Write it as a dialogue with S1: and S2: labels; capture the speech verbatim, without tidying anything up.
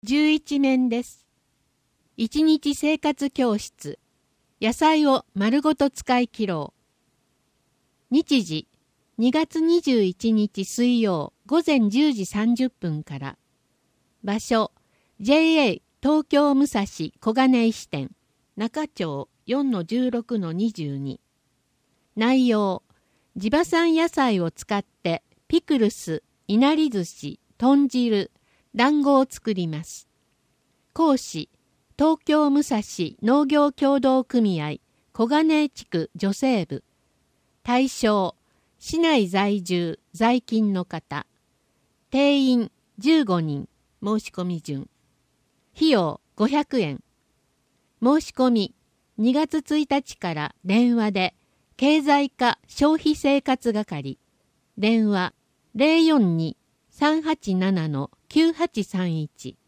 S1: じゅういち面です。一日生活教室。野菜を丸ごと使い切ろう。日時、にがつにじゅういちにち水曜午前じゅうじさんじゅっぷんから。場所、ジェイエー 東京武蔵小金井支店、中町 よんのじゅうろくのにじゅうに。内容、地場産野菜を使ってピクルス、いなり寿司、豚汁、団子を作ります。講師、東京武蔵農業協同組合小金井地区女性部。対象、市内在住在勤の方。定員じゅうごにん、申し込み順。費用ごひゃくえん。申し込みにがつついたちから電話で経済課消費生活係。電話 ゼロよんに さんはちなな きゅうはちさんいち。